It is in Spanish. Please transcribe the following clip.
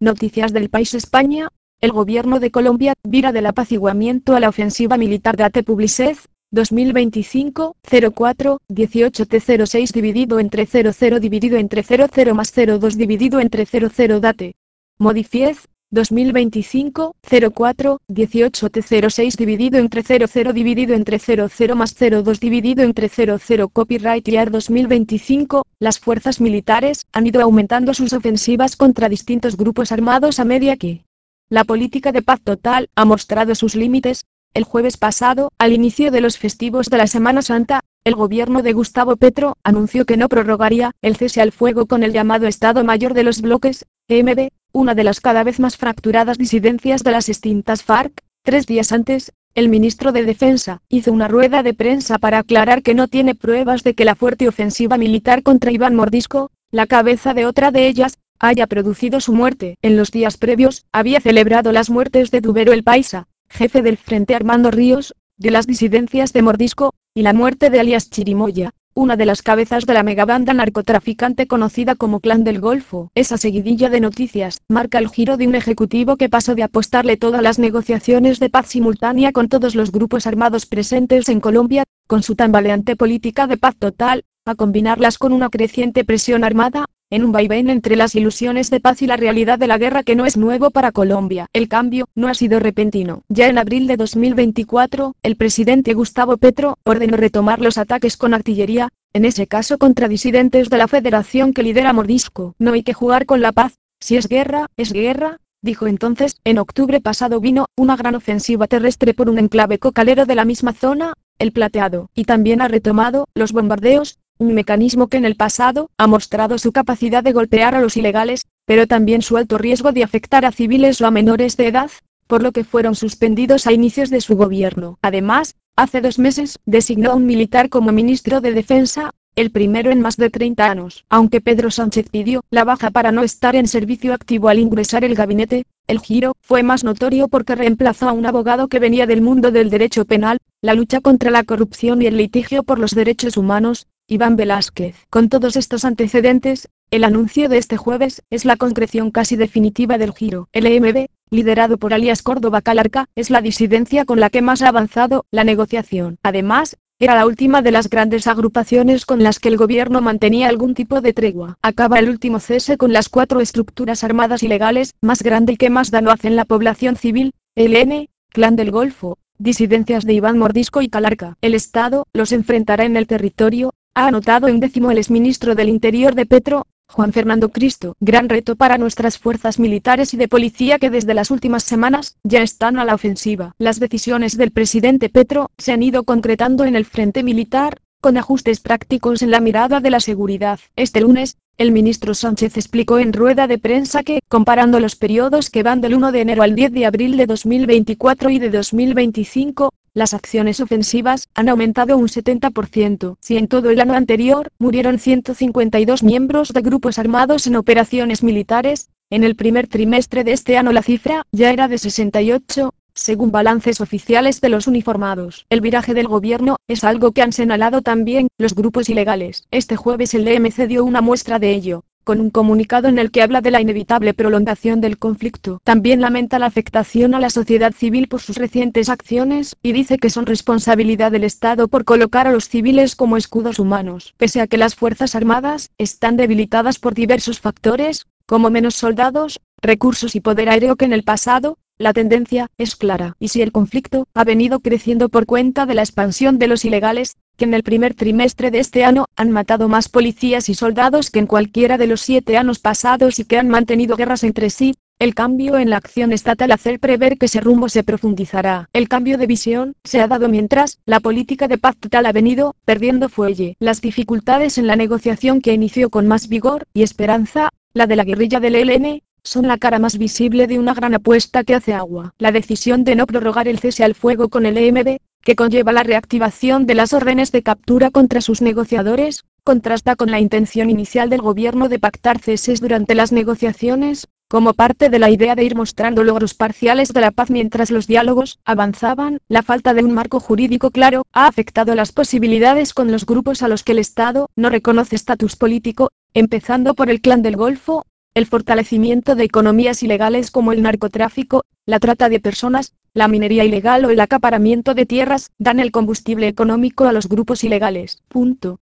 Noticias del País España. El gobierno de Colombia vira del apaciguamiento a la ofensiva militar. Date Publicez, 2025, 04, 18T06 dividido entre 00 dividido entre 00 más 02 dividido entre 00 Date. Modifiez, 2025, 04, 18T06 dividido entre 00 dividido entre 00 más 02 dividido entre 00 Copyright Year 2025, las fuerzas militares han ido aumentando sus ofensivas contra distintos grupos armados a medida que la política de paz total ha mostrado sus límites. El jueves pasado, al inicio de los festivos de la Semana Santa, el gobierno de Gustavo Petro anunció que no prorrogaría el cese al fuego con el llamado Estado Mayor de los Bloques, EMB, una de las cada vez más fracturadas disidencias de las extintas FARC. 3 días antes, el ministro de Defensa hizo una rueda de prensa para aclarar que no tiene pruebas de que la fuerte ofensiva militar contra Iván Mordisco, la cabeza de otra de ellas, haya producido su muerte. En los días previos, había celebrado las muertes de Duvero el Paisa, jefe del Frente Armando Ríos, de las disidencias de Mordisco, y la muerte de alias Chirimoya, una de las cabezas de la megabanda narcotraficante conocida como Clan del Golfo. Esa seguidilla de noticias marca el giro de un ejecutivo que pasó de apostarle todas las negociaciones de paz simultánea con todos los grupos armados presentes en Colombia, con su tambaleante política de paz total, a combinarlas con una creciente presión armada, en un vaivén entre las ilusiones de paz y la realidad de la guerra que no es nuevo para Colombia. El cambio no ha sido repentino. Ya en abril de 2024, el presidente Gustavo Petro ordenó retomar los ataques con artillería, en ese caso contra disidentes de la federación que lidera Mordisco. No hay que jugar con la paz, si es guerra, dijo entonces. En octubre pasado vino una gran ofensiva terrestre por un enclave cocalero de la misma zona, El Plateado, y también ha retomado los bombardeos, un mecanismo que en el pasado ha mostrado su capacidad de golpear a los ilegales, pero también su alto riesgo de afectar a civiles o a menores de edad, por lo que fueron suspendidos a inicios de su gobierno. Además, hace 2 meses, designó a un militar como ministro de Defensa, el primero en más de 30 años. Aunque Pedro Sánchez pidió la baja para no estar en servicio activo al ingresar el gabinete, el giro fue más notorio porque reemplazó a un abogado que venía del mundo del derecho penal, la lucha contra la corrupción y el litigio por los derechos humanos, Iván Velázquez. Con todos estos antecedentes, el anuncio de este jueves es la concreción casi definitiva del giro. El EMB, liderado por alias Córdoba Calarca, es la disidencia con la que más ha avanzado la negociación. Además, era la última de las grandes agrupaciones con las que el gobierno mantenía algún tipo de tregua. Acaba el último cese con las 4 estructuras armadas ilegales, más grande y que más daño hacen la población civil, ELN, Clan del Golfo, disidencias de Iván Mordisco y Calarca. El Estado los enfrentará en el territorio, ha anotado en décimo el exministro del Interior de Petro, Juan Fernando Cristo. Gran reto para nuestras fuerzas militares y de policía que desde las últimas semanas ya están a la ofensiva. Las decisiones del presidente Petro se han ido concretando en el frente militar, con ajustes prácticos en la mirada de la seguridad. Este lunes, el ministro Sánchez explicó en rueda de prensa que, comparando los periodos que van del 1 de enero al 10 de abril de 2024 y de 2025, las acciones ofensivas han aumentado un 70%. Si en todo el año anterior murieron 152 miembros de grupos armados en operaciones militares, en el primer trimestre de este año la cifra ya era de 68, según balances oficiales de los uniformados. El viraje del gobierno es algo que han señalado también los grupos ilegales. Este jueves el DMC dio una muestra de ello, con un comunicado en el que habla de la inevitable prolongación del conflicto. También lamenta la afectación a la sociedad civil por sus recientes acciones, y dice que son responsabilidad del Estado por colocar a los civiles como escudos humanos. Pese a que las Fuerzas Armadas están debilitadas por diversos factores, como menos soldados, recursos y poder aéreo que en el pasado, la tendencia es clara. Y si el conflicto ha venido creciendo por cuenta de la expansión de los ilegales, que en el primer trimestre de este año han matado más policías y soldados que en cualquiera de los 7 años pasados y que han mantenido guerras entre sí, el cambio en la acción estatal hace prever que ese rumbo se profundizará. El cambio de visión se ha dado mientras la política de paz total ha venido perdiendo fuelle. Las dificultades en la negociación que inició con más vigor y esperanza, la de la guerrilla del ELN, son la cara más visible de una gran apuesta que hace agua. La decisión de no prorrogar el cese al fuego con el EMB, que conlleva la reactivación de las órdenes de captura contra sus negociadores, contrasta con la intención inicial del gobierno de pactar ceses durante las negociaciones, como parte de la idea de ir mostrando logros parciales de la paz mientras los diálogos avanzaban. La falta de un marco jurídico claro ha afectado las posibilidades con los grupos a los que el Estado no reconoce estatus político, empezando por el Clan del Golfo, El fortalecimiento de economías ilegales como el narcotráfico, la trata de personas, la minería ilegal o el acaparamiento de tierras, dan el combustible económico a los grupos ilegales. Punto.